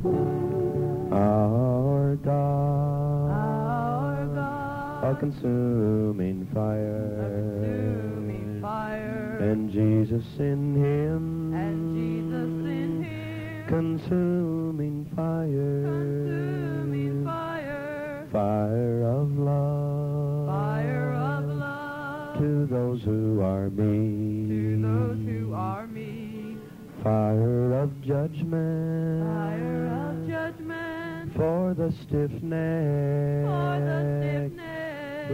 Our God, our God, a consuming fire, a consuming fire, and Jesus in him, and Jesus in him, consuming fire, consuming fire, fire of love, fire of love, to those who are meek, to those who are meek, fire of judgment, fire of judgment, for the stiff-necked, for the stiff-necked.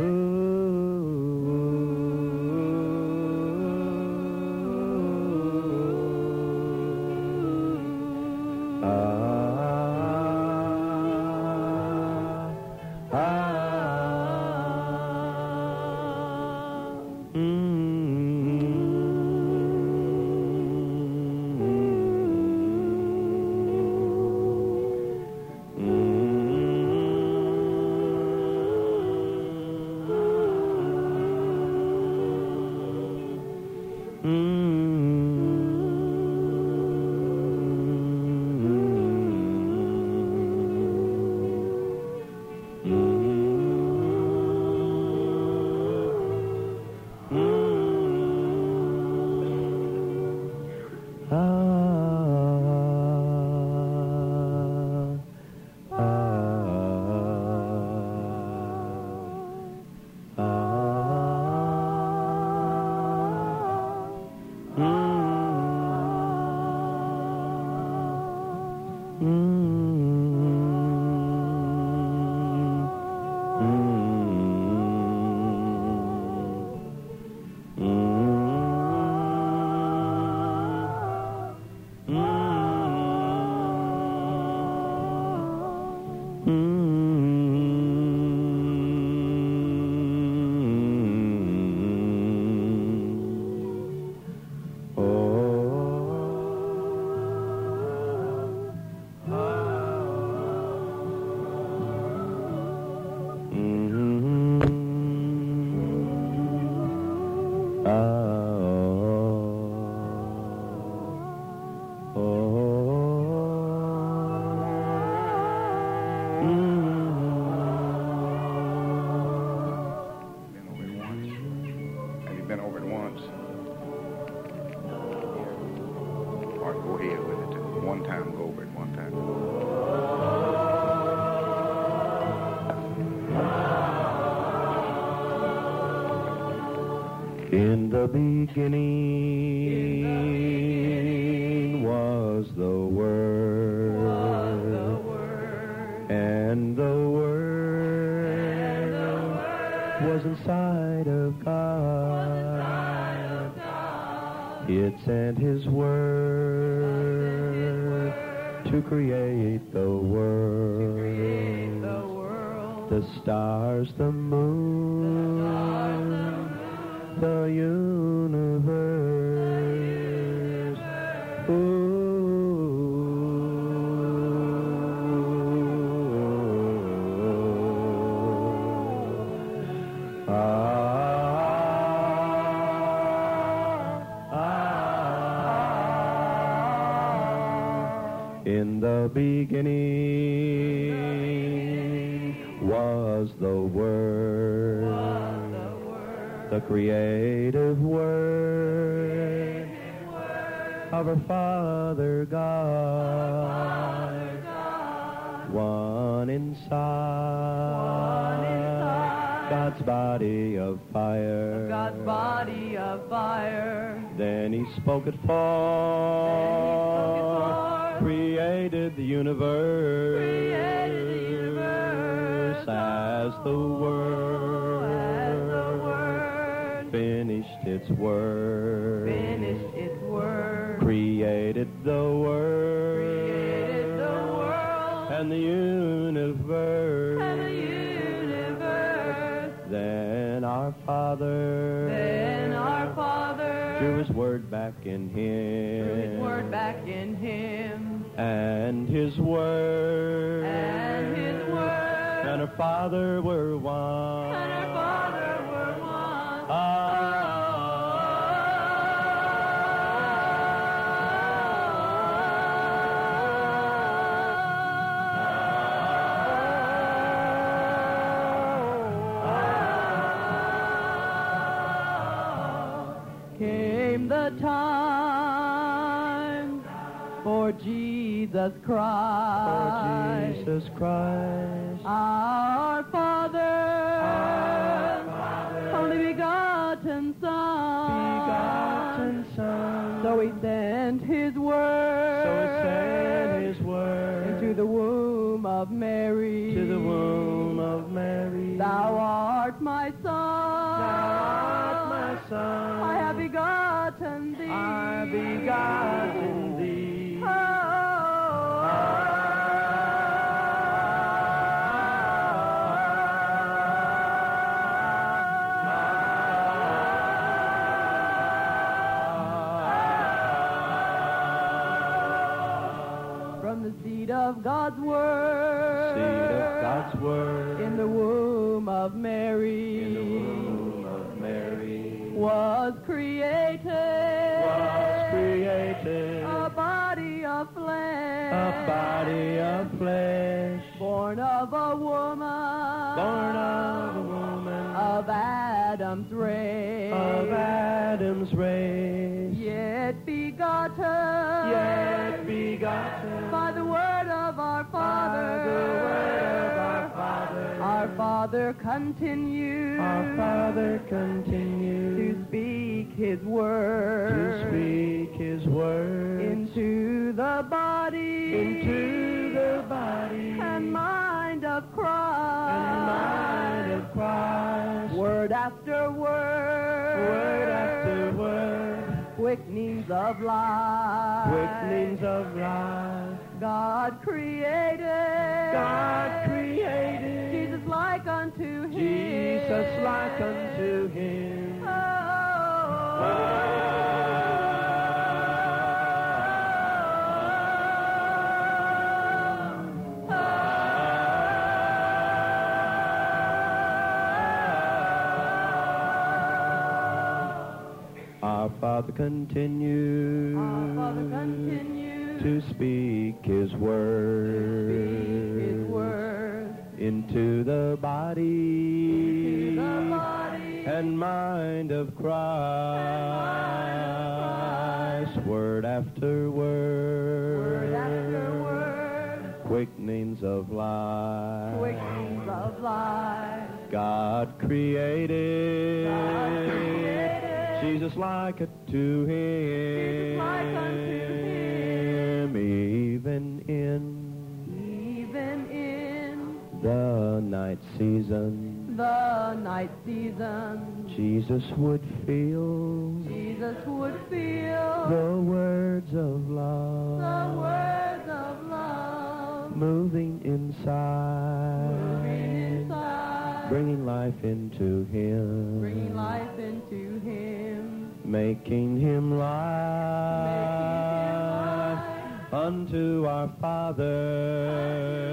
Been over it once. Or go ahead with it. One time, go over it one time. In the beginning was the Word, and the Word was inside of God. It sent His Word to create the world, the stars, the moon, the universe. In the beginning was the Word, the creative Word of our Father God, one inside God's body of fire. God's body of fire. Then He spoke it forth, created the universe, as the Word finished its work, created the world, and the universe. Then our Father drew His Word back in Him, and His Word and our Father were one. in the time for Jesus Christ. For Jesus Christ. Our Father, only begotten Son. Begotten Son. So he sent his word. So he sent his word. Into the womb of Mary. To the womb of Mary. Thou art my Son. Thou art my Son. I have begotten thee. I have begotten thee. From the seed of God's word. Seed of God's word. In the womb of Mary. In the womb of Mary. Was created. Was created. A body of flesh. A body of flesh. Born of a woman. Born of a woman. Of Adam's race. Of Adam's race. Yet begotten. Yet begotten. By the word of our Father. By the word of our Father. Our Father continues. Our Father continues. To speak his word. To speak his word. Into the body. Into the body. And mind of Christ. And mind of Christ. Word after word. Word after word. Quickenings of life. Quickenings of life. God created. God created. Jesus like unto him. Jesus like unto him. Our Father continues. Our Father continues. To speak his word. His word. Into the body. Into the body. And mind of Christ. Word after word. Word after word. Quickenings of life. Quickenings of life. God created. God created. Jesus like unto him. Jesus like unto him. Even in the night season. The night season. Jesus would feel. Jesus would feel. The words of love. The words of love. Moving inside. Moving inside. Bringing life into him. Bringing life into him. Making him life unto our Father.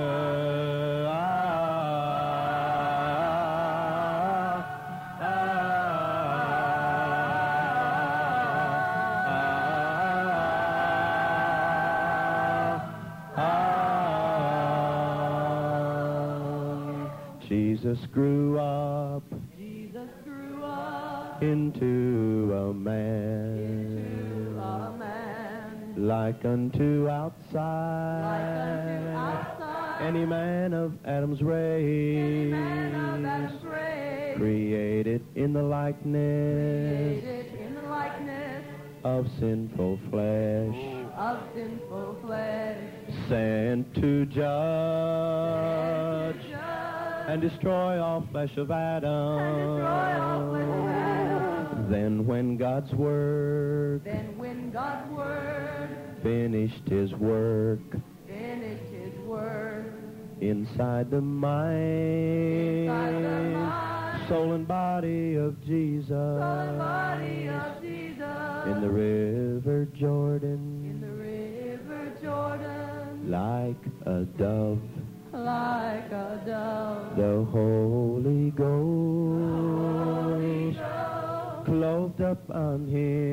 Jesus grew up. Jesus grew up Into a man. into a man. Like unto outside. Like unto outside. Any man of Adam's race. Any man of Adam's race. Created in the likeness. Created in the likeness Of sinful flesh. of sinful flesh. Sent to judge. Judge And destroy all flesh of Adam. and destroy all flesh of Adam. Then when God's word Then when God's word finished his work finished his work inside the mind, inside the mind, soul and body of Jesus, the body of Jesus, in the river Jordan, in the river Jordan, like a dove, like a dove, the Holy Ghost clothed up on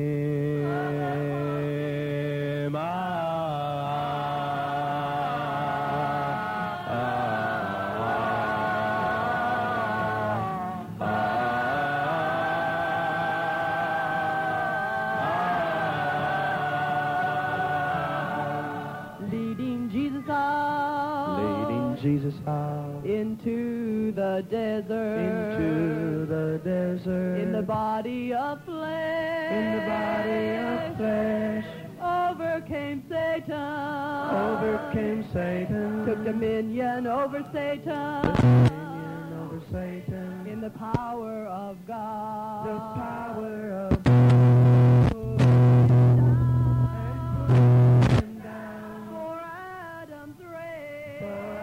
him. Jesus out into the desert, into the desert, in the body of flesh, in the body of flesh, overcame Satan, overcame Satan, took dominion over Satan, dominion over Satan, in the power of God, the power of for Adam's race,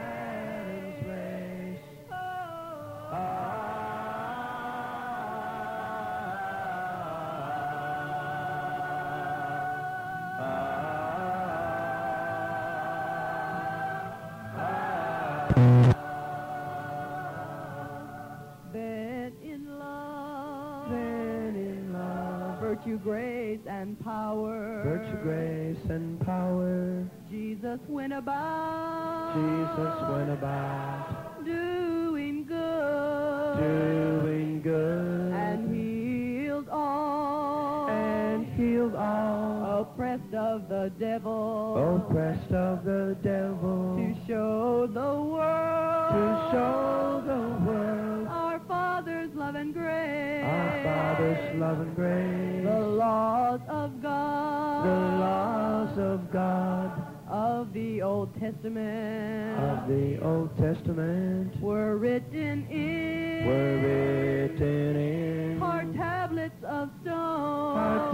then in love, virtue, grace, and power, virtue, grace, and power. Jesus went about, doing good, doing good, and healed all, oppressed of the devil, oppressed of the devil, to show the world, our Father's love and grace, our Father's love and grace, the laws of God, of the Old Testament, were written in, hard tablets of stone,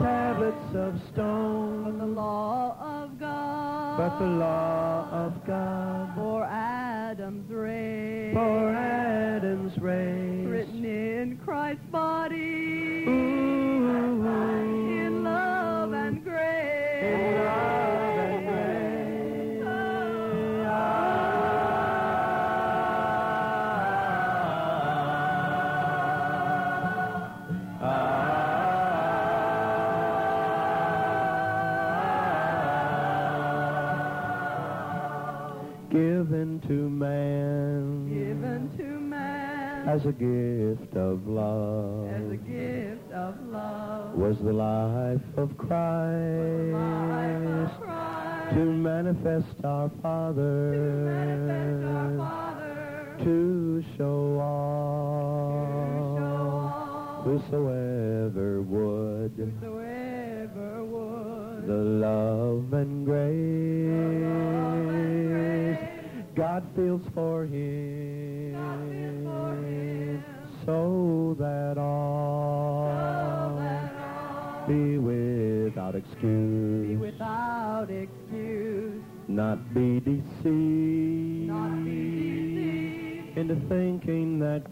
but the law of God, for Adam's race, written in Christ's body, in love and grace, given to man, as a gift of love, was the life of Christ, to manifest our Father, to show all, whosoever would, the love and grace God feels for him, so that all be without excuse, not be deceived into thinking that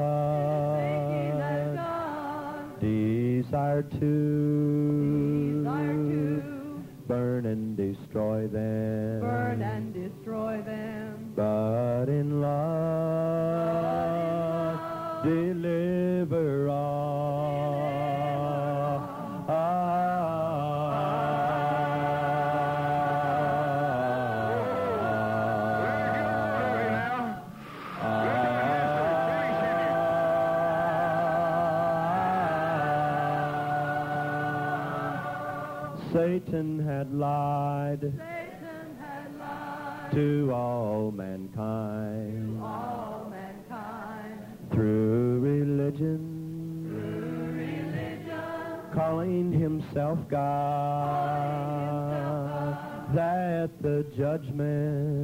God desired to burn and destroy them, but in love deliver all. Satan had lied to all mankind, through religion, calling himself God, that the judgment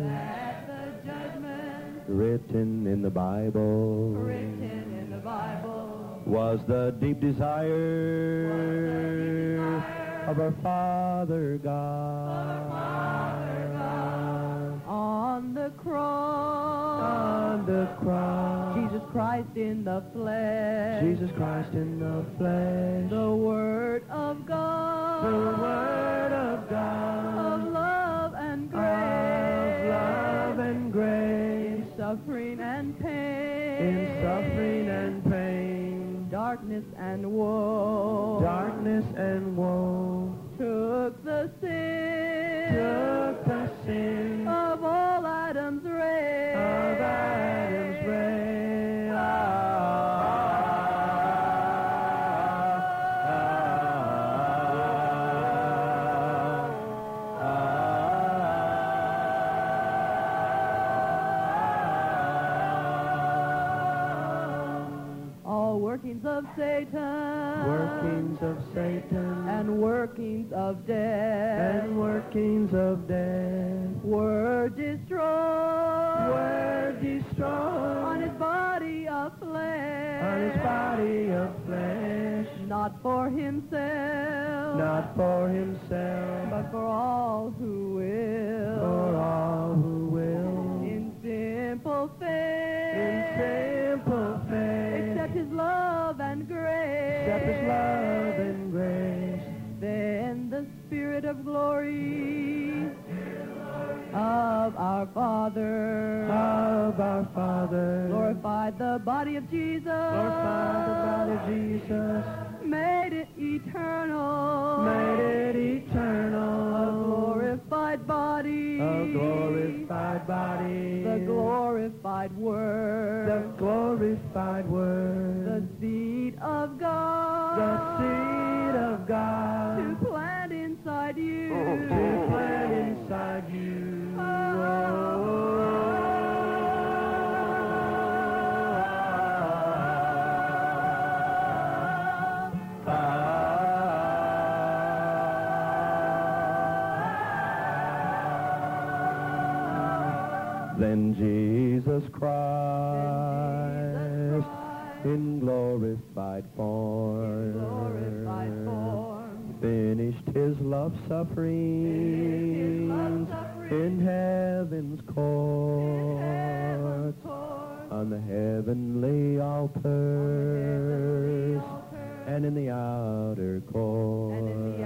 written in the Bible was the deep desire of our Father God. On the cross, Jesus Christ in the flesh, the Word of God, of love and grace, in suffering and pain, darkness and woe, took the sin of all Adam's race, workings of Satan, workings of Satan, and workings of death, and workings of death were destroyed, on his body of flesh, on his body of flesh, not for himself, not for himself, but for all who will, for all who will, in simple faith, in simple faith, accept his love and grace, accept his love and grace. Then the Spirit of glory of our Father, glorified the body of Jesus, glorified the body of Jesus, made it eternal, made it a eternal, glorified body, a glorified body, the glorified Word, the glorified Word, the seed of God, the seed of God, to plant inside you, to plant inside you. Then Jesus Christ, in glorified form, finished his love suffering in heaven's court, on the heavenly altars, and in the outer court,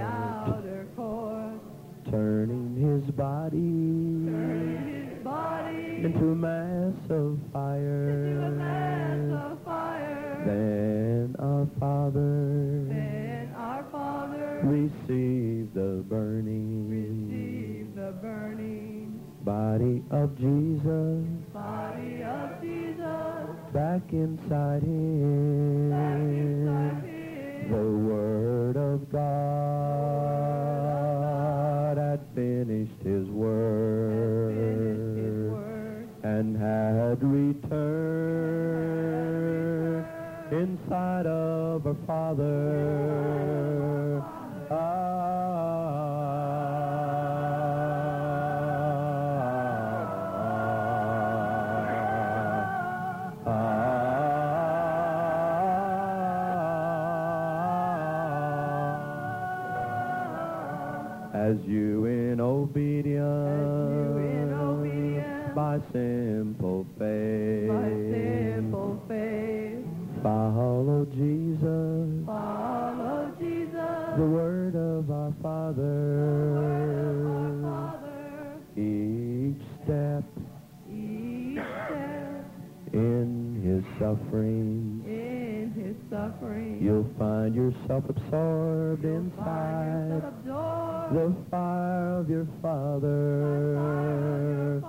turning his body into a mass of fire. Then our Father receive the burning body of Jesus back inside him. The Word of God had finished his work and had returned inside of our Father. As you in obedience, by simple faith, follow Jesus, the Word of our Father, each step in his suffering, you'll find yourself absorbed inside the fire of your Father.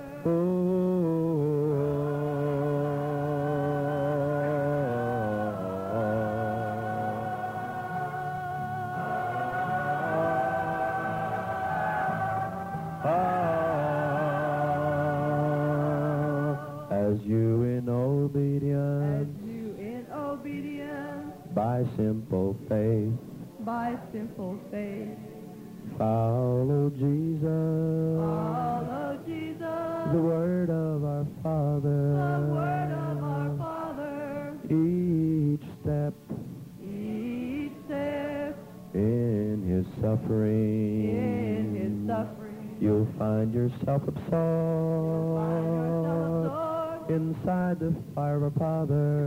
As you in obedience, by simple faith, follow Jesus, the Word of our Father, each step in his suffering, you'll find yourself absorbed inside the fire of our Father.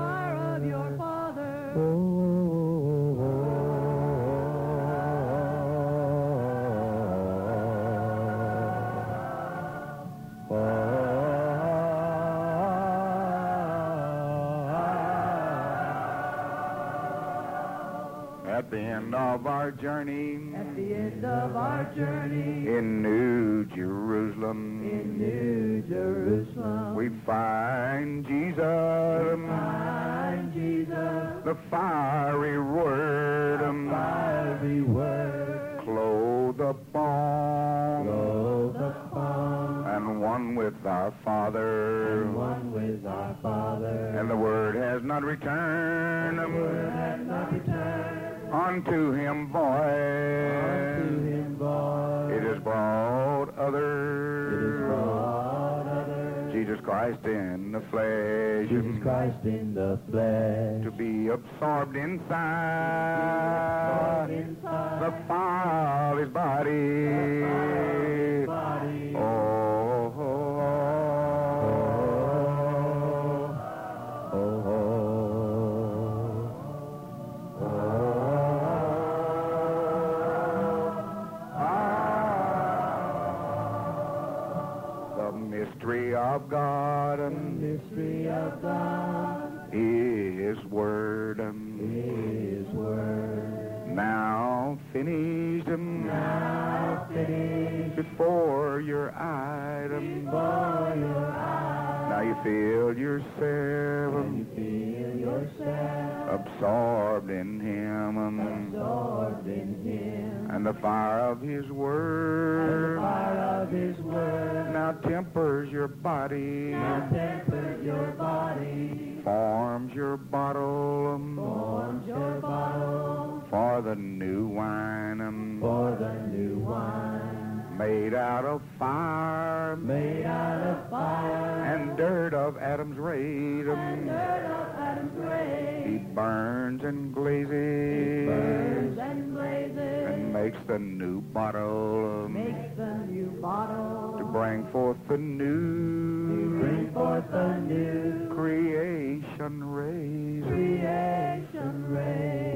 At the end of our journey, in New Jerusalem, we find Jesus, the fiery word, clothed upon, and one with our Father. and one with our Father. And the word has not returned The word has not returned unto him void. unto him void. It is brought other. It is brought other. Jesus Christ in the flesh. Jesus Christ in the flesh. To be absorbed inside Inside the fire of his body. body. Oh, oh, Oh, oh, oh, the mystery of God, mystery of God, His Word, His word. now finished, Now finished before your eyes. for your eyes. Now you feel yourself You feel yourself absorbed in Him, absorbed in Him. and the fire of His The Word fire of His word now tempers your body, now tempers your body, forms your bottle forms your bottle for the new wine, for the new wine. made out of fire Made out of fire and dirt of Adam's rays. and dirt of Adam's race. He burns and glazes Burns and blazes. and makes the new bottle Makes the new bottle. to bring forth the new bring forth the new creation rays. Creation race.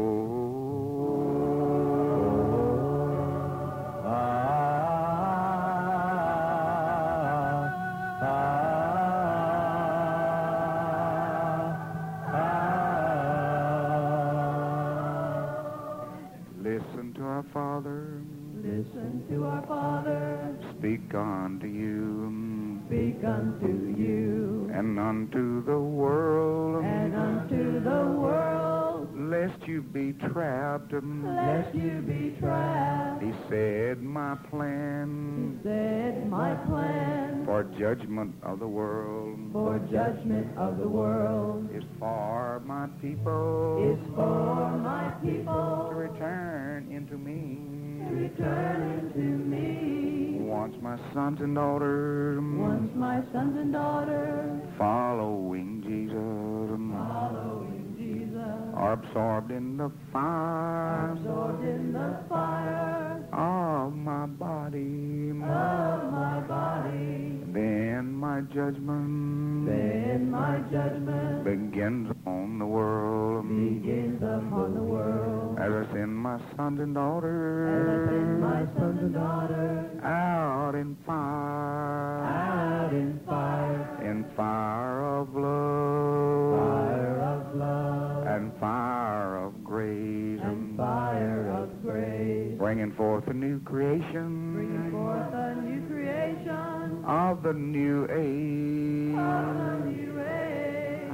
Listen to our Father, Listen to our Father. speak unto you, Speak unto you. and unto the world, And unto the world. lest you be trapped. Lest you be trapped. He said, my plan Said my plan for judgment of the world for judgment of the world is for my people is for my to people return into me. to return into me. Once my sons and daughters Once my sons and daughters following Jesus following Jesus, are absorbed in the fire absorbed in the fire of my body, of my body, then my judgment then my judgment begins on the world. begins upon the world. As I send my sons and And I daughters send my sons and daughters out in fire, out in fire of love, fire of love, and fire of grace, and fire of grace, bringing forth a new creation bringing forth a new creation of the new age. of the new age.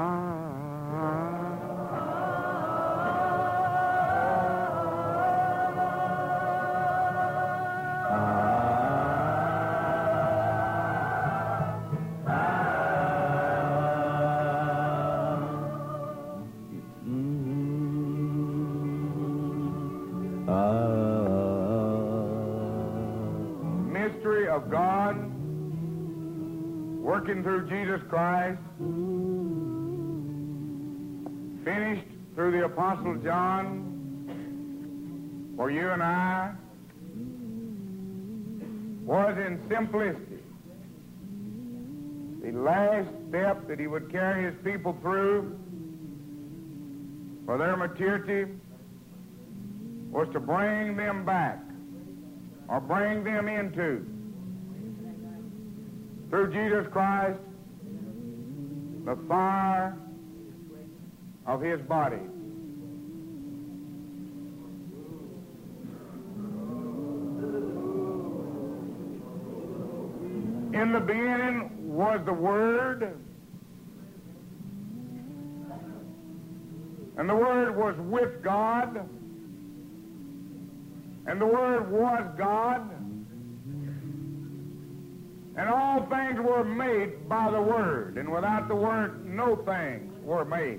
Mystery of God working through Jesus Christ, finished through the Apostle John for you and I, was in simplicity. The last step that he would carry his people through for their maturity was to bring them back, or bring them into, through Jesus Christ, the fire of his body. In the beginning was the Word, and the Word was with God, and the Word was God. And all things were made by the Word, and without the Word no things were made.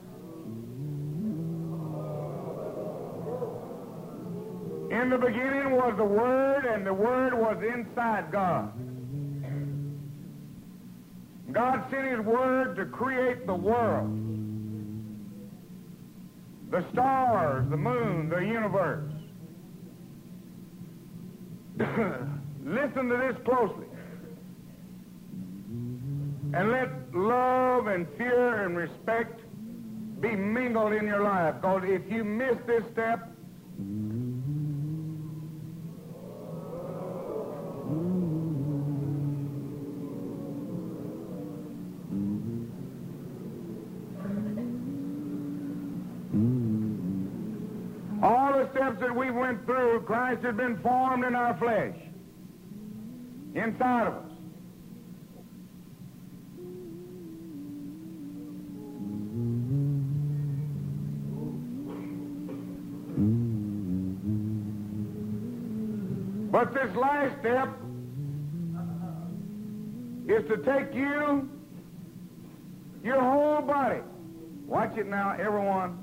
In the beginning was the Word, and the Word was inside God. God sent His Word to create the world, the stars, the moon, the universe. Listen to this closely. And let love and fear and respect be mingled in your life. Because if you miss this step, all the steps that we went through, Christ had been formed in our flesh, inside of us. But this last step is to take you, your whole body. Watch it now, everyone.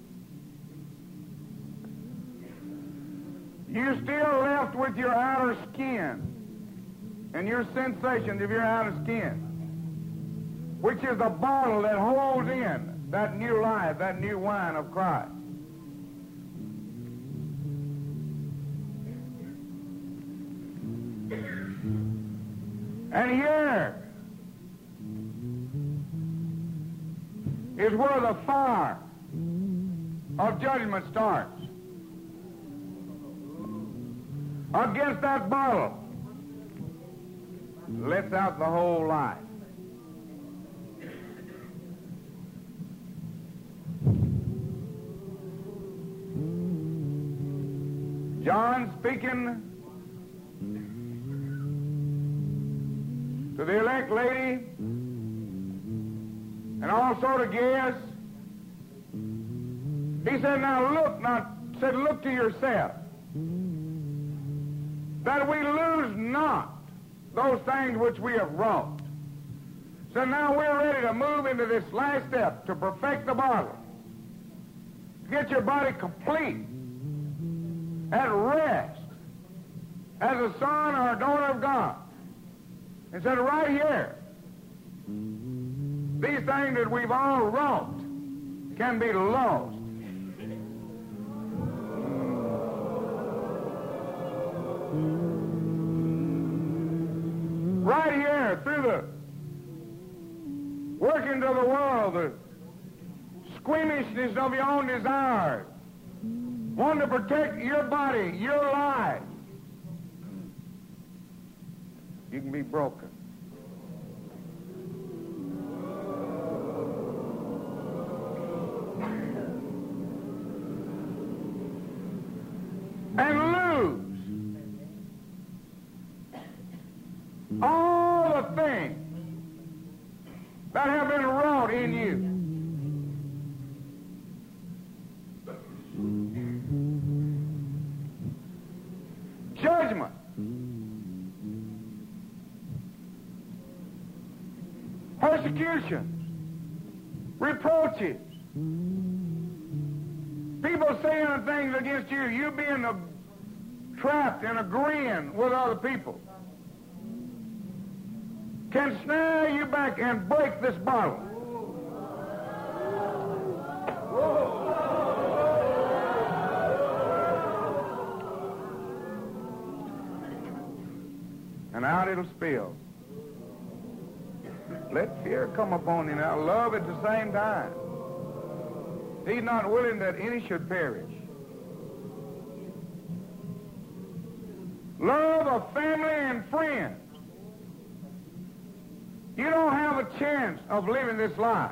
You're still left with your outer skin and your sensations of your outer skin, which is the bottle that holds in that new life, that new wine of Christ. And here is where the fire of judgment starts. Against that bottle lets out the whole life. John speaking to the elect lady and also to guests. He said, look to yourself, that we lose not those things which we have wrought. So now we're ready to move into this last step to perfect the body, to get your body complete, at rest, as a son or a daughter of God. And said right here, these things that we've all wrought can be lost. Right here, through the workings of the world, the squeamishness of your own desires, wanting to protect your body, your life, you can be broken. And lose all the things that have been wrought in you. Judgment. Persecutions. Reproaches. People saying things against you, you being trapped and agreeing with other people, can snare you back and break this bottle. And out it'll spill. Let fear come upon you now. Love at the same time. He's not willing that any should perish. Love of family and friends. You don't have a chance of living this life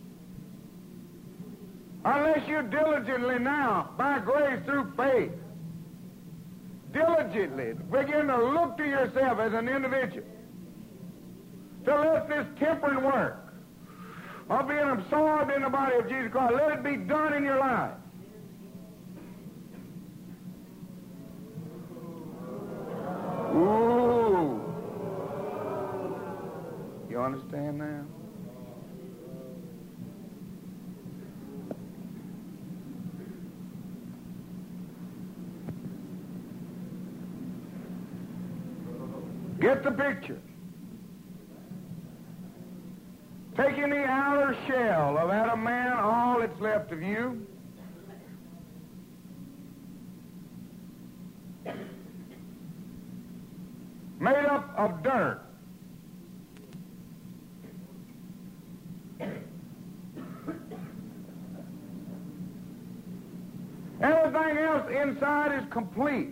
unless you diligently now, by grace through faith, diligently begin to look to yourself as an individual, to let this tempering work of being absorbed in the body of Jesus Christ, let it be done in your life. Ooh. You understand now? Get the picture. Taking the outer shell of Adam man, all that's left of you, made up of dirt. Everything else inside is complete.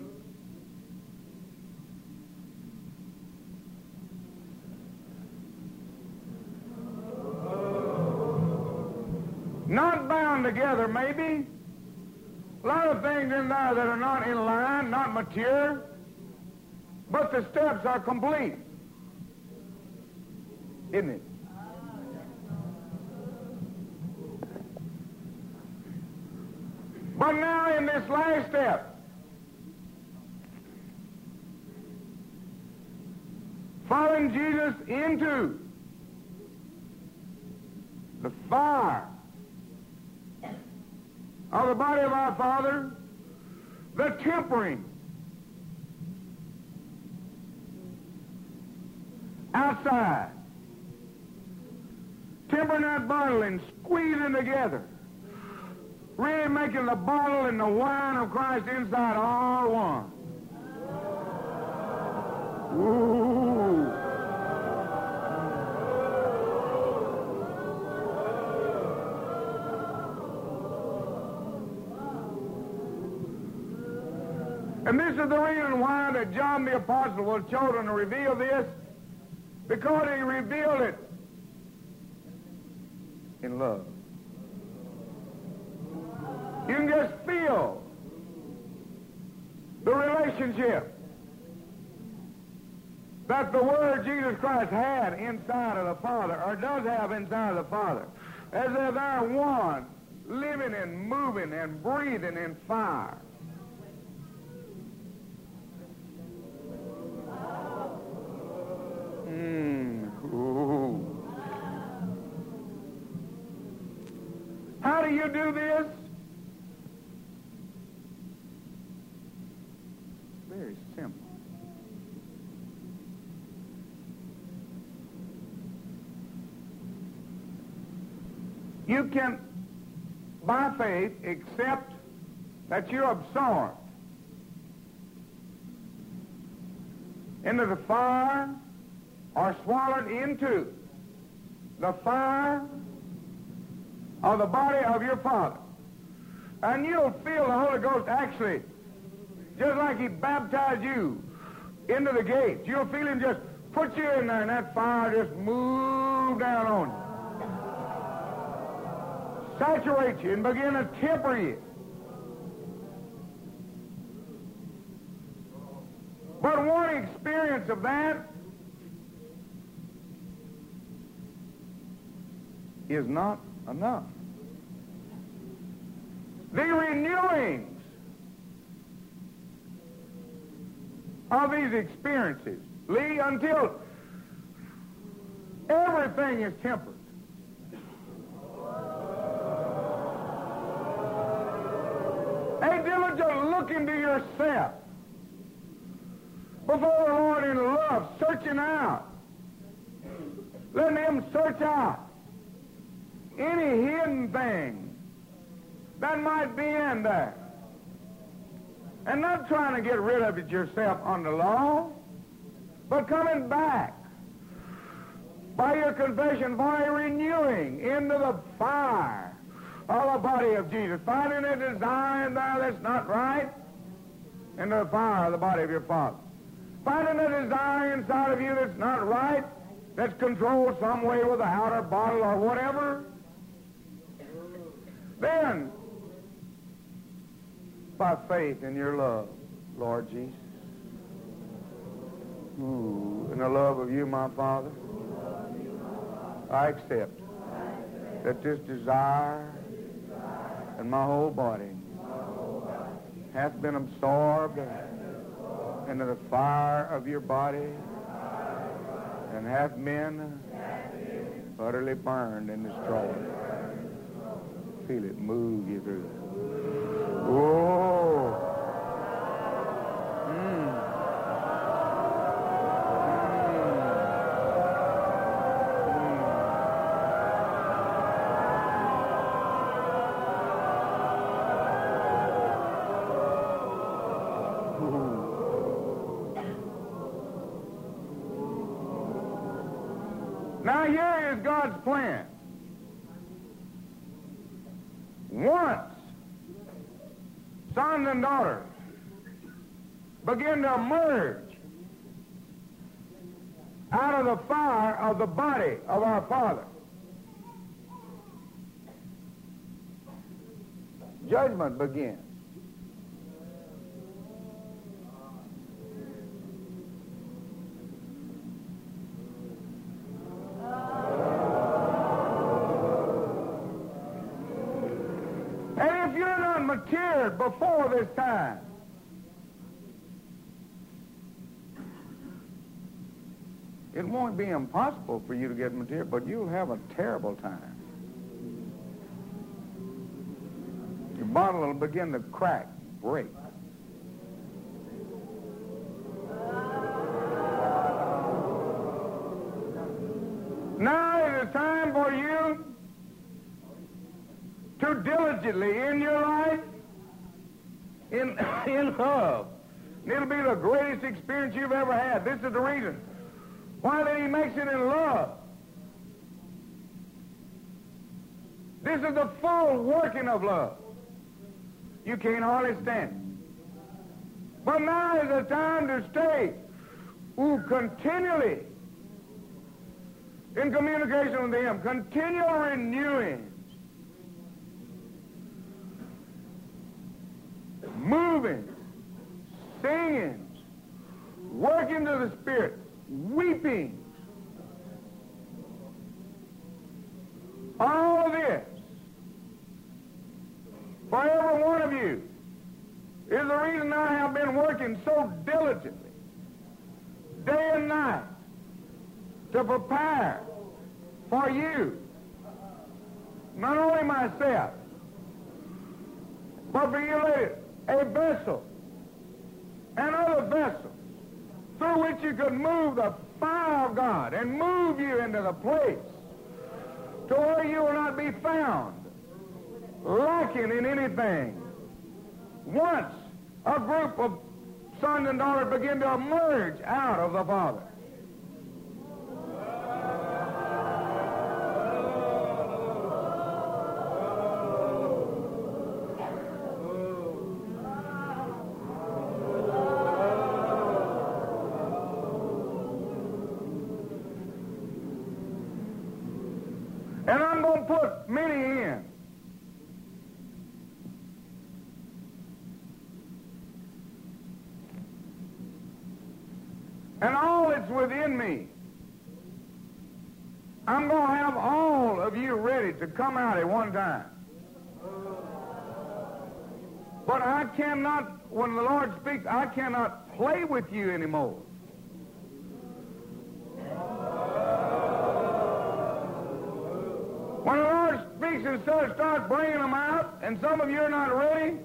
Not bound together, maybe. A lot of things in there that are not in line, not mature, but the steps are complete. Isn't it? But now in this last step, following Jesus into the fire of the body of our Father, the tempering outside, tempering that bottle and squeezing together, really making the bottle and the wine of Christ inside all one. Ooh. And this is the reason why that John the Apostle was chosen to reveal this, because he revealed it in love. You can just feel the relationship that the Word Jesus Christ had inside of the Father, or does have inside of the Father, as if they're one, living and moving and breathing in fire. Ooh. How do you do this? Very simple. You can, by faith, accept that you're absorbed into the fire or swallowed into the fire of the body of your Father. And you'll feel the Holy Ghost actually, just like He baptized you into the gates. You'll feel Him just put you in there, and that fire just move down on you. Saturate you and begin to temper you. But one experience of that is not enough. The renewings of these experiences lead until everything is tempered. A diligent look into yourself before the Lord in love, searching out. Letting Him search out any hidden thing that might be in there. And not trying to get rid of it yourself under law, but coming back by your confession for a renewing into the fire of the body of Jesus. Finding a desire in there that's not right, into the fire of the body of your Father. Finding a desire inside of you that's not right, that's controlled some way with the outer bottle or whatever. Then, by faith in your love, Lord Jesus, in the love of you, my Father, I accept that this desire in my whole body hath been absorbed into the fire of your body and hath been utterly burned and destroyed. Feel it move you through. Oh. Now here is God's plan. Once sons and daughters begin to emerge out of the fire of the body of our Father, judgment begins. Matured before this time, it won't be impossible for you to get matured, but you'll have a terrible time. Your bottle will begin to crack, break. Now it is time for you to diligently in your life, in love. And it'll be the greatest experience you've ever had. This is the reason why that he makes it in love. This is the full working of love. You can't hardly stand it. But now is the time to stay continually in communication with him, continual renewing, moving, singing, working to the Spirit, weeping. All of this, for every one of you, is the reason I have been working so diligently, day and night, to prepare for you, not only myself, but for you later, a vessel and other vessels through which you could move the fire of God and move you into the place to where you will not be found lacking in anything. Once a group of sons and daughters begin to emerge out of the Father. And I'm going to put many in. And all that's within me, I'm going to have all of you ready to come out at one time. But I cannot, when the Lord speaks, I cannot play with you anymore. When the Lord speaks and starts bringing them out, and some of you are not ready,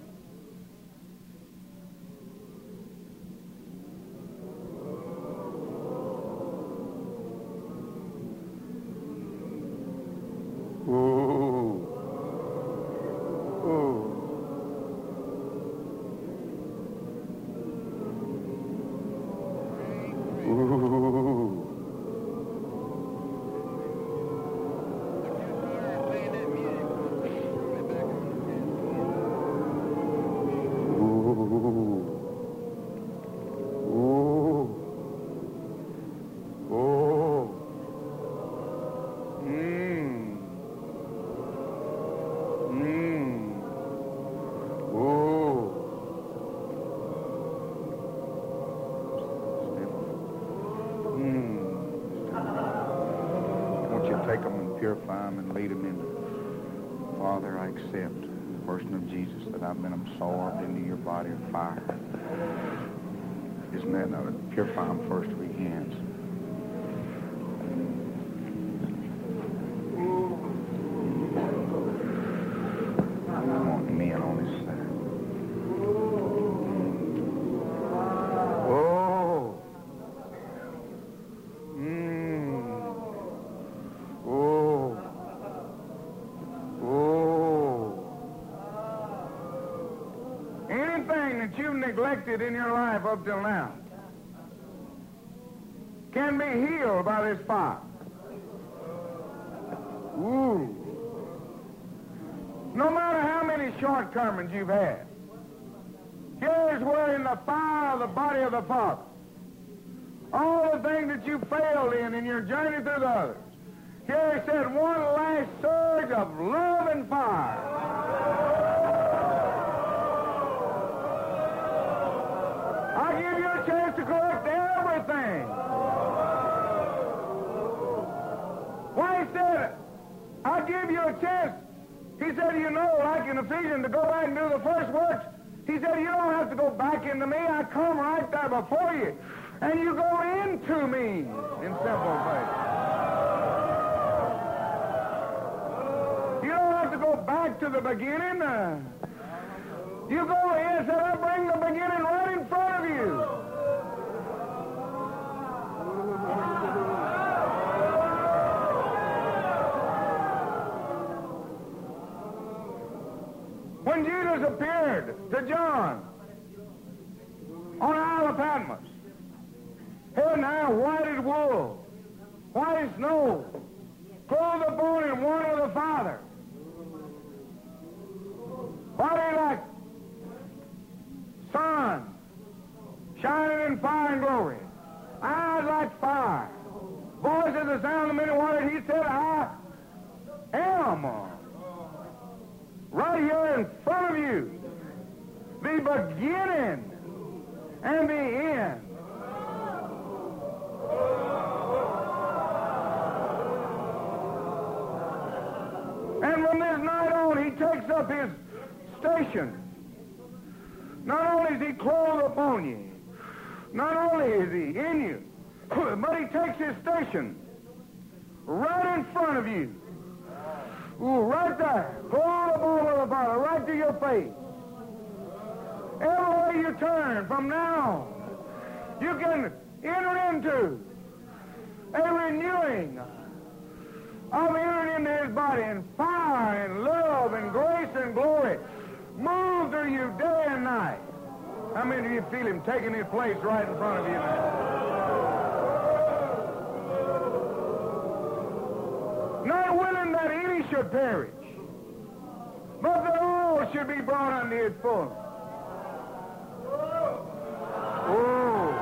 take them and purify them and lead them in. Father, I accept in the person of Jesus that I've been absorbed into your body of fire. Isn't that now? Purify them first with your hands. neglected in your life up till now can be healed by this fire. Ooh. No matter how many shortcomings you've had, here's where in the fire of the body of the Father, all the things that you failed in your journey through the others, here he said, one last surge of love and fire. I give you a chance to correct everything. Why he said, I give you a chance. He said, you know, like in Ephesians, to go back and do the first works. He said, you don't have to go back into me. I come right there before you. And you go into me in simple faith. You don't have to go back to the beginning. You go in, said, I bring the beginning right in front of you. When Jesus appeared to John on the Isle of Patmos, here now white as wool, white as snow, clothed upon him one with the Father. Body like sun, shining in fire and glory. Eyes like fire. Voice as the sound of many waters. He said, I am right here in front of you, the beginning and the end. And from this night on, he takes up his station. Not only is he clothed upon you, not only is he in you, but he takes his station right in front of you. Ooh, right there, clothed upon with the Father, right to your face. Everywhere you turn from now, you can enter into a renewing of entering into his body, and fire and love and grace and glory move through you day and night. How many of you feel him taking his place right in front of you now? Not willing that any should perish, but that all should be brought unto his fullness. Oh,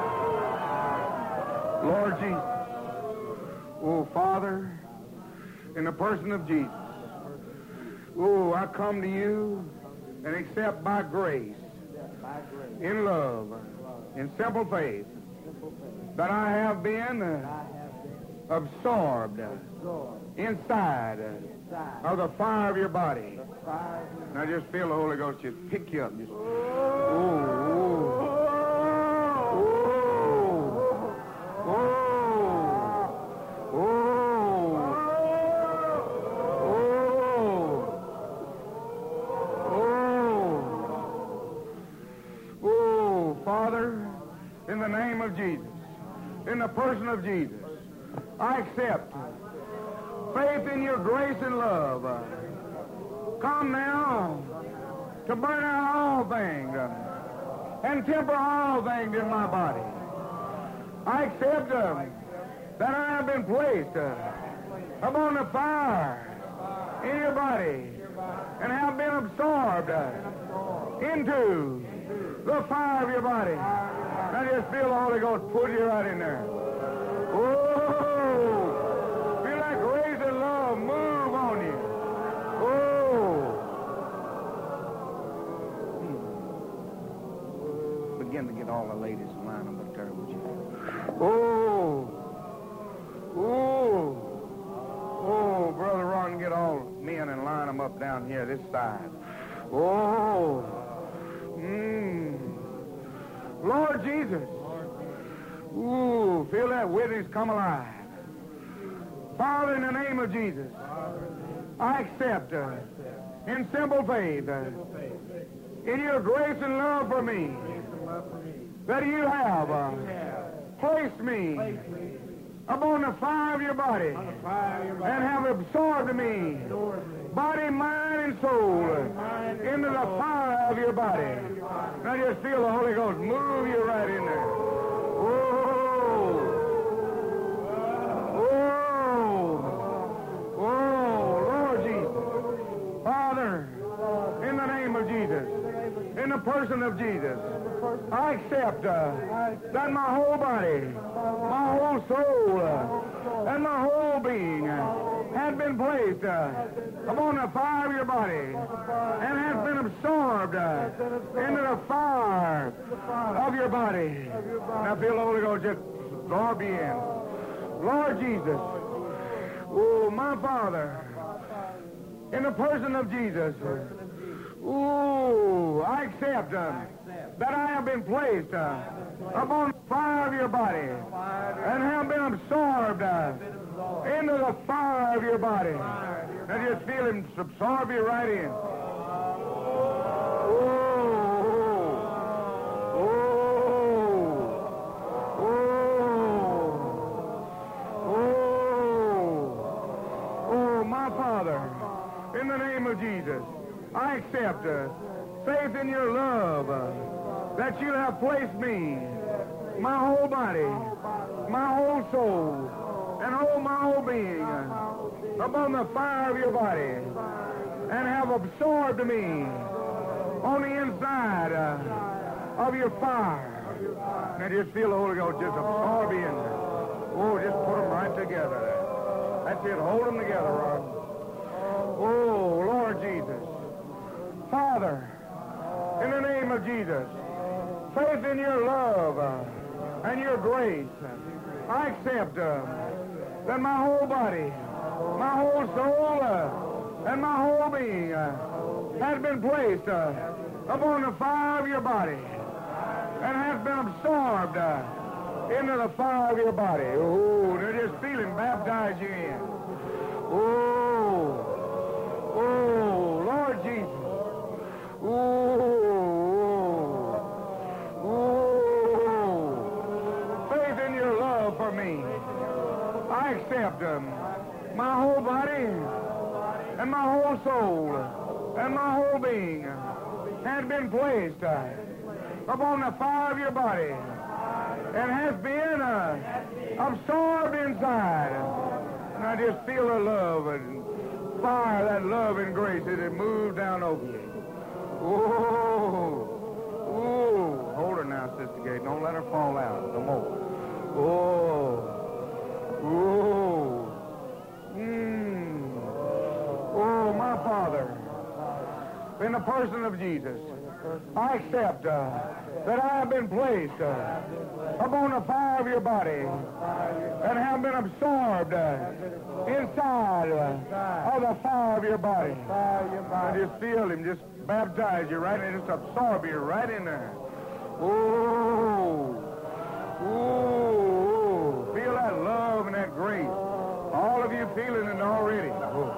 Lord Jesus. Oh, Father, in the person of Jesus. Oh, I come to you and accept by grace, in love, in simple faith, that I have been absorbed inside of the fire of your body. Now just feel the Holy Ghost just pick you up. Just, Father, in the name of Jesus, in the person of Jesus, I accept faith in your grace and love. Come now to burn out all things and temper all things in my body. I accept that I have been placed upon the fire in your body and have been absorbed into the fire of your body. Now just feel the Holy Ghost put you right in there. Oh, feel that grace and love move on you. Oh. Begin to get all the ladies in line up there with you. Oh. Brother Ron, get all men and line them up down here this side. Oh. Lord Jesus. Ooh, feel that witness come alive. Father, in the name of Jesus, I accept in simple faith in your grace and love for me that you have placed me upon the fire of your body, and have absorbed me, body, mind, and soul, into the fire of your body. Now just feel the Holy Ghost move you right in there. Whoa! Whoa! Whoa! Lord Jesus. Father, in the name of Jesus, in the person of Jesus, I accept that my whole body, my whole soul, and my whole being has been placed upon the fire of your body and has been absorbed into the fire of your body. Now feel the Holy Ghost just absorb you in. Lord Jesus, oh, my Father, in the person of Jesus, ooh, I accept that I have been placed upon the fire of your body and have been absorbed into the fire of your body. Now just feel him absorb you right in. In the name of Jesus, I accept faith in your love that you have placed me, my whole body, my whole soul, and my whole being upon the fire of your body and have absorbed me on the inside of your fire. Now just feel the Holy Ghost just absorb you in there. Oh, just put them right together. That's it. Hold them together, Rod. Oh, Lord Jesus. Father, in the name of Jesus, faith in your love and your grace, I accept that my whole body, my whole soul, and my whole being has been placed upon the fire of your body and has been absorbed into the fire of your body. Oh, now just feel him baptize you in. Oh, Lord Jesus. Faith in your love for me. I accept my whole body and my whole soul and my whole being has been placed upon the fire of your body and has been absorbed inside. And I just feel the love and fire, that love and grace as it moves down over you. Oh, hold her now, Sister Gay. Don't let her fall out no more. Oh, my Father, in the person of Jesus, I accept that I have been placed upon the fire of your body and have been absorbed inside of the fire of your body. I just feel him just baptize you right in, just absorb you right in there. Feel that love and that grace. All of you feeling it already.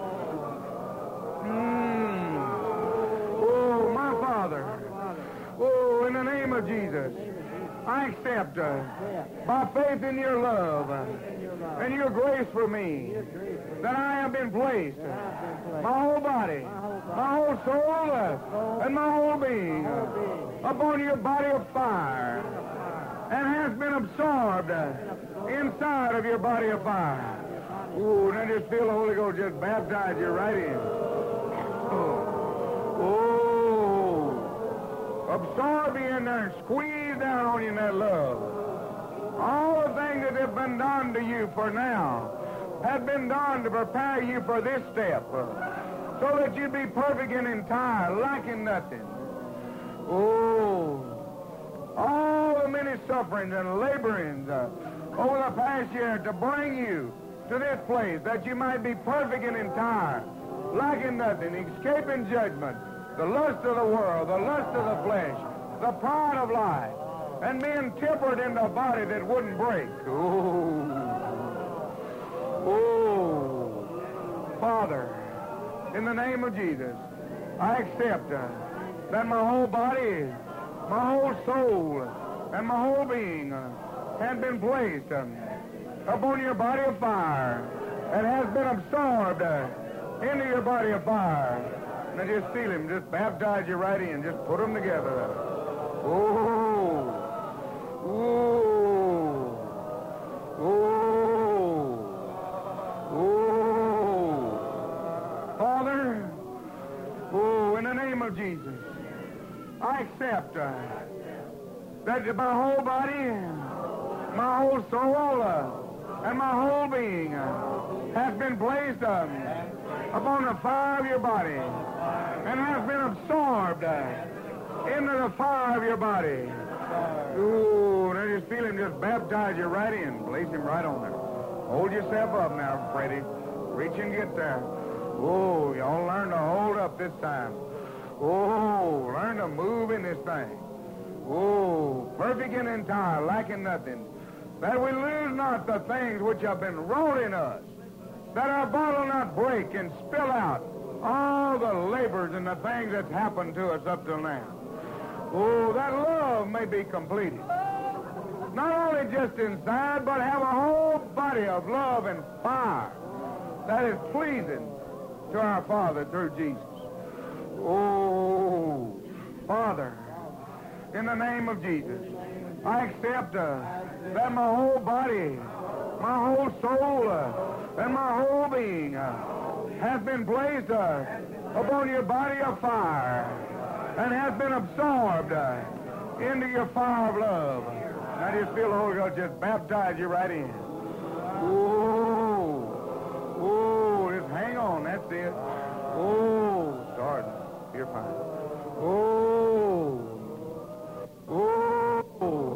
My Father, in the name of Jesus, I accept by faith in your love and your grace for me that I have been placed, my whole body, my whole soul, and my whole being upon your body of fire and has been absorbed inside of your body of fire. Ooh, now just feel the Holy Ghost just baptize you right in. Absorb you in there and squeeze down on you in that love. All the things that have been done to you for now have been done to prepare you for this step so that you be perfect and entire, lacking nothing. All the many sufferings and laborings over the past year to bring you to this place that you might be perfect and entire, lacking nothing, escaping judgment, the lust of the world, the lust of the flesh, the pride of life, and being tempered into a body that wouldn't break. Father, in the name of Jesus, I accept that my whole body, my whole soul, and my whole being has been placed upon your body of fire and has been absorbed into your body of fire. Now just feel him. Just baptize you right in. Just put them together. Oh. Oh. Oh. Oh. Father, oh, in the name of Jesus, I accept that my whole body, my whole soul, and my whole being has been placed upon the fire of your body and has been absorbed into the fire of your body. Ooh, now just feel him just baptize you right in. Place him right on there. Hold yourself up now, Freddie. Reach and get there. Oh, y'all learn to hold up this time. Oh, learn to move in this thing. Oh, perfect and entire, lacking nothing. That we lose not the things which have been wrought in us. That our bottle not break and spill out all the labors and the things that's happened to us up till now. Oh, that love may be completed. Not only just inside, but have a whole body of love and fire that is pleasing to our Father through Jesus. Oh, Father, in the name of Jesus, I accept that my whole body, my whole soul, and my whole being has been placed upon your body of fire and has been absorbed into your fire of love. Now just feel the Holy Ghost just baptize you right in. Oh, oh, just hang on, that's it. Oh, sorry, you're fine. Oh, oh,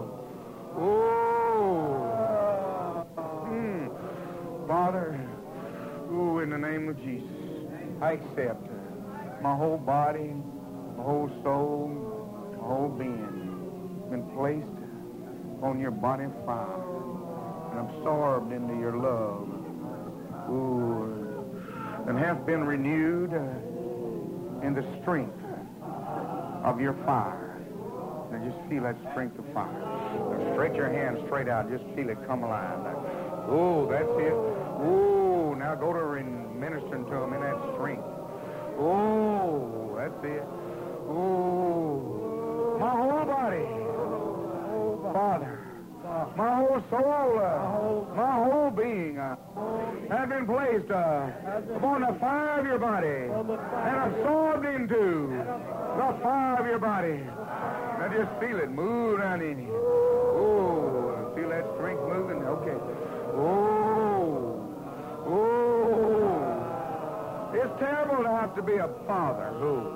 oh. Father, oh, in the name of Jesus, I accept my whole body, my whole soul, my whole being been placed on your body of fire and absorbed into your love. Ooh, and have been renewed in the strength of your fire. Now just feel that strength of fire. Now stretch your hand straight out. Just feel it come alive. Oh, that's it. Oh, now go to ministering to them in that strength. Oh, that's it. Oh, my whole body, Father, my whole soul, my whole being has been placed upon the fire of your body and absorbed into the fire of your body. Now just feel it move down in you. Oh, feel that strength moving? Okay. Oh, oh. It's terrible to have to be a father.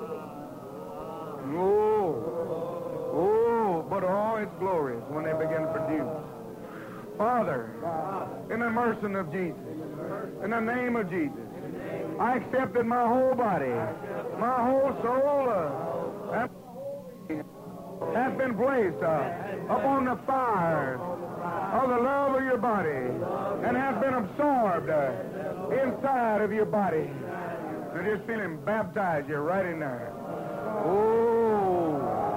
Oh, but oh, it's glorious when they begin to produce. Father, in the mercy of Jesus, in the name of Jesus, I accept that my whole body, my whole soul, and has been placed upon the fire of the love of your body and has been absorbed inside of your body. So just feel him baptize you right in there. Oh,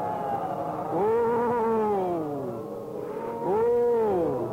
oh, oh,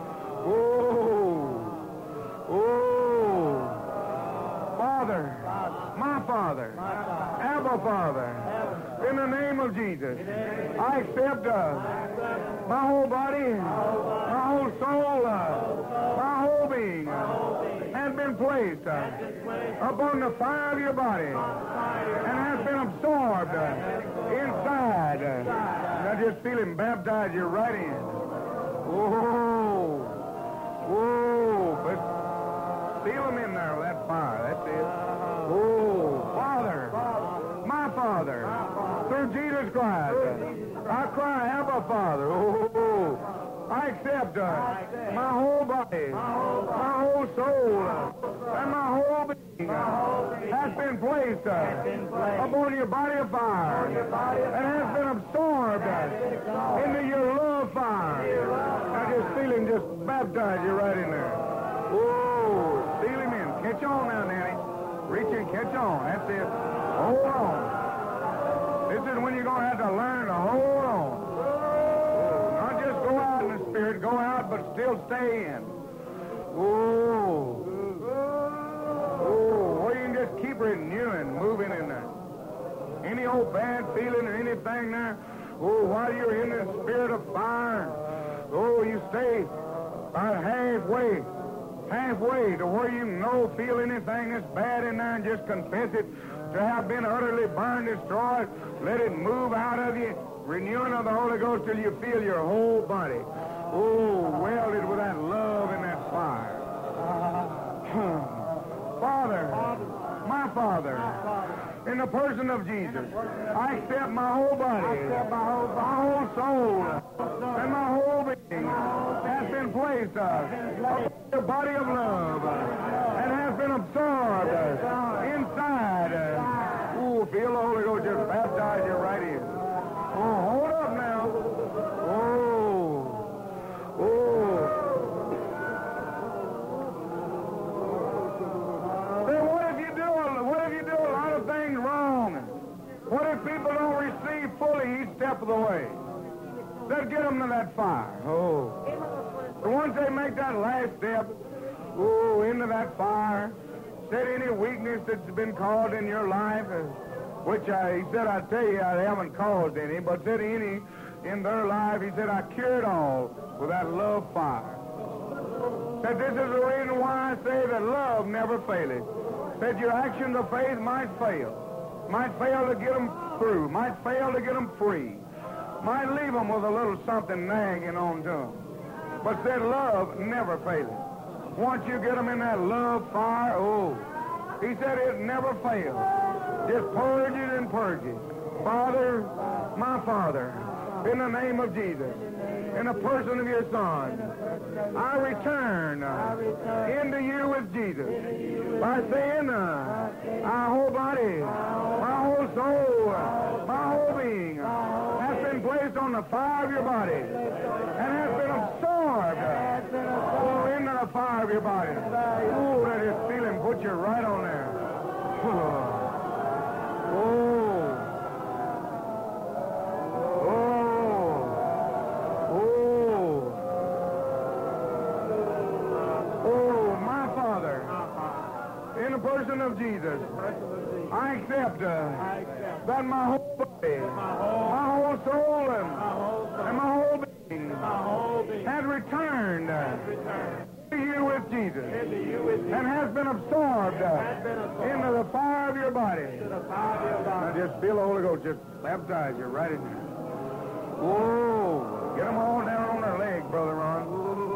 oh, oh. Father, my Father, Abba Father, in the name of Jesus, I accept my whole body, my whole soul, my whole being has been placed upon the fire of your body and has been absorbed inside. Now just feel him baptize you right in. Oh, oh, but seal him in there with that fire. That's it. Oh, Father, my Father, through Jesus Christ, I cry, Abba, Father. Oh, I accept my whole body, my whole soul, and my whole being has been placed upon your body of fire and has been absorbed into your love fire. Now just feel him just baptize you right in there. Oh, seal him in. Catch on now, Nanny. Reach and catch on. That's it. Hold on. This is when you're going to have to learn to hold on. Not just go out in the Spirit, go out, but still stay in. Oh. Oh, well, you can just keep renewing, moving in there. Any old bad feeling or anything there, oh, while you're in the spirit of fire, oh, you stay about halfway to where you feel anything that's bad in there and just confess it to have been utterly burned, destroyed. Let it move out of you, renewing of the Holy Ghost till you feel your whole body, oh, welded with that love and that fire. Father, my Father, in the person of Jesus, I accept my whole body, my whole soul, and my whole being has been placed upon the body of love and has been absorbed inside. Ooh, feel the Holy Ghost just baptize you right in. Oh, hold up now. What if people don't receive fully each step of the way? Let's get them to that fire. Oh. So once they make that last step, oh, into that fire, said any weakness that's been caused in your life, which he said, I tell you, I haven't caused any, but said any in their life, he said, I cured all with that love fire. Said this is the reason why I say that love never faileth. Said your actions of faith might fail to get them through, might fail to get them free, might leave them with a little something nagging on to them. But said love never fails. Once you get them in that love fire, oh, he said it never fails. Just purge it and purge it. Father, my Father, in the name of Jesus, in the person of your Son, I return into you with Jesus by saying my whole body, my whole soul, my whole being has been placed on the fire of your body and has been absorbed into the fire of your body. Oh, that is feeling put you right on there. Person of Jesus, I accept that my whole body, my whole soul, and my whole being has returned to you with Jesus and has been absorbed into the fire of your body. Now just feel the Holy Ghost just baptize you right in there. Whoa! Get them all down on their legs, Brother Ron.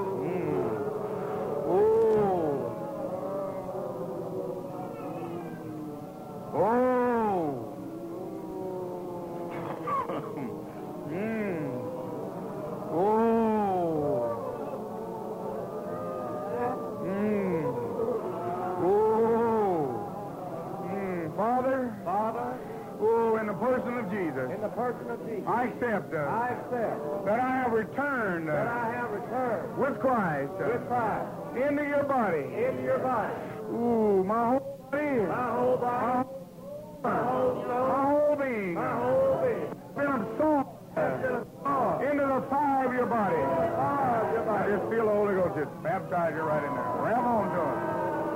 I accept that I have returned with Christ into your body. Ooh, my whole body, my whole being, been absorbed into the fire of your body. I just feel the Holy Ghost just baptize you right in there. Grab on to it.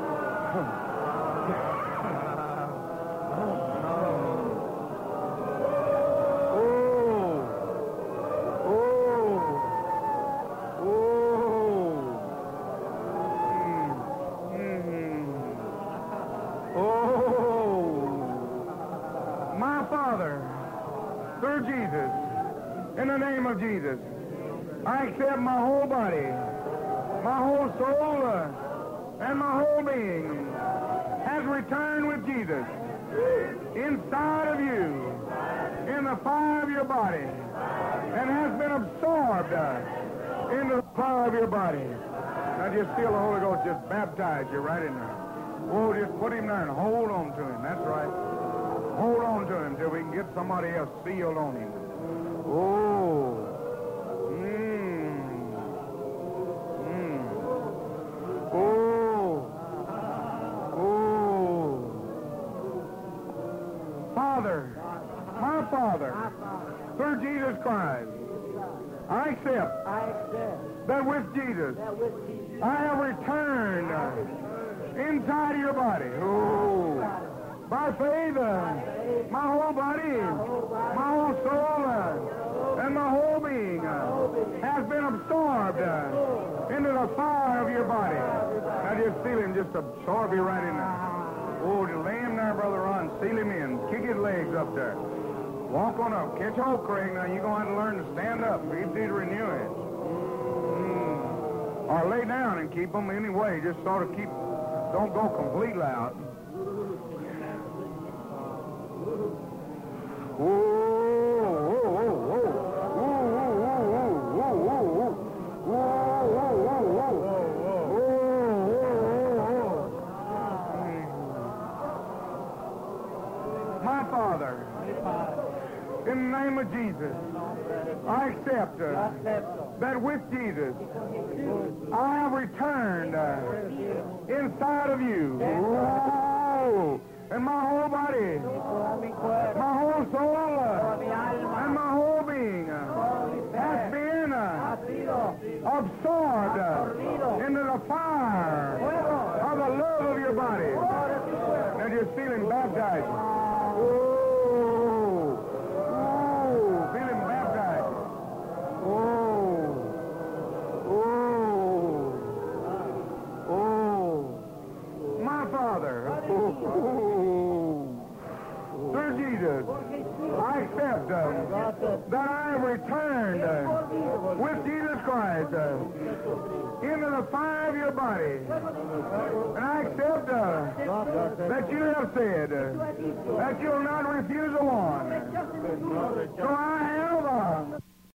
In the name of Jesus, I accept my whole body, my whole soul, and my whole being has returned with Jesus inside of you, in the fire of your body, and has been absorbed into the fire of your body. Now just feel the Holy Ghost just baptize you right in there. Oh, just put him there and hold on to him. That's right. Hold on to him till we can get somebody else sealed on him. Oh. Oh. Oh. Father, my Father, through Jesus Christ, I accept that with Jesus, I have returned inside of your body. Oh, by faith, my whole body, my whole soul, and my whole being has been absorbed into the fire of your body. Now just feel him just absorb you right in there. Oh, to lay him there, Brother Ron. Seal him in. Kick his legs up there. Walk on up. Catch hold, Craig. Now you're going to have to learn to stand up. You need to renew it. Or lay down and keep them anyway. Just sort of keep, don't go completely out. My Father, in the name of Jesus, I accept that with Jesus, I have returned inside of you. Oh, and my whole body, my whole soul, and my whole being has been absorbed into the fire of the love of your body. Now just feeling baptized. Feeling baptized. My Father, through Jesus, I accept that I have returned with Jesus Christ into the fire of your body. And I accept that you have said that you'll not refuse a one. So I have